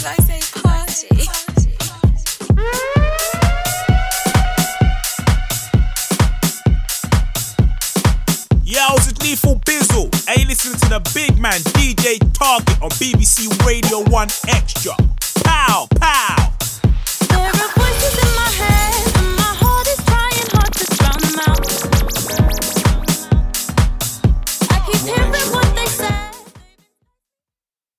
Did I say party? Yo, it's Lethal Bizzle. Hey, listening to the big man DJ Target on BBC Radio 1 Extra. Pow, pow.